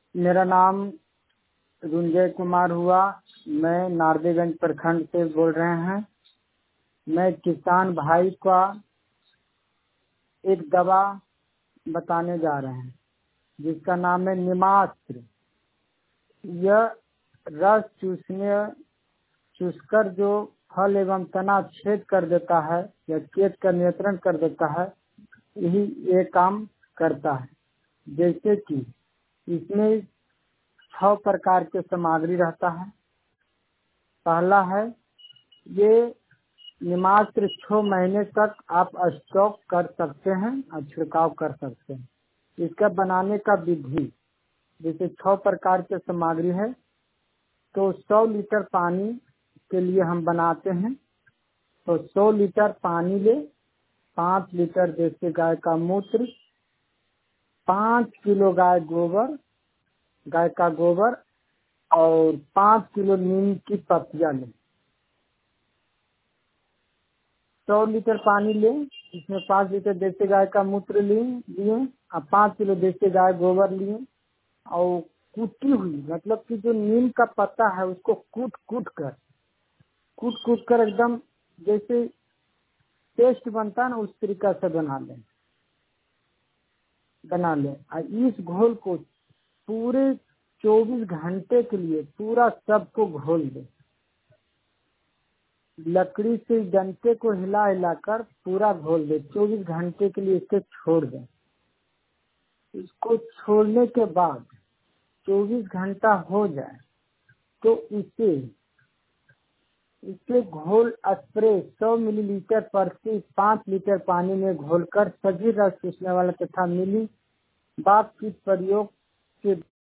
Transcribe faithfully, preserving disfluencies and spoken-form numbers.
मेरा नाम रुंजय कुमार हुआ। मैं नारदेगंज प्रखंड से बोल रहे हैं। मैं किसान भाई का एक दवा बताने जा रहे हैं जिसका नाम है निमास्त्र। यह रस चूसने चूसकर जो फल एवं तना छेद कर देता है या छेद का नियंत्रण कर देता है, यही ये काम करता है। जैसे कि इसमें छह प्रकार के सामग्री रहता है। पहला है, ये निमास्त्र छह महीने तक आप स्टॉक कर सकते हैं और छिड़काव कर सकते हैं। इसका बनाने का विधि, जैसे छह प्रकार के सामग्री है तो सौ लीटर पानी के लिए हम बनाते हैं। तो सौ लीटर पानी ले, पाँच लीटर देसी गाय का मूत्र, पाँच किलो गाय गोबर गाय का गोबर और पाँच किलो नीम की पत्तियां लें। सौ लीटर पानी लें, इसमें पाँच लीटर देसी गाय का मूत्र लिए लिए और पाँच किलो देसी गाय गोबर लिए और कूटी हुई, मतलब कि जो नीम का पत्ता है उसको कूट कूट कर कूट कूट कर एकदम जैसे पेस्ट बनता है ना, उस तरीका से बना लें बना लें और इस घोल को पूरे चौबीस घंटे के लिए पूरा सबको घोल दें। लकड़ी से डंडे को हिला हिलाकर पूरा घोल दें। चौबीस घंटे के लिए इसे छोड़ दें। इसको छोड़ने के बाद चौबीस घंटा हो जाए तो इसे इसे घोल स्प्रे सौ मिलीलीटर प्रति पाँच लीटर पानी में घोलकर सभी रस चूसने वाला तथा मिली बाप की प्रयोग के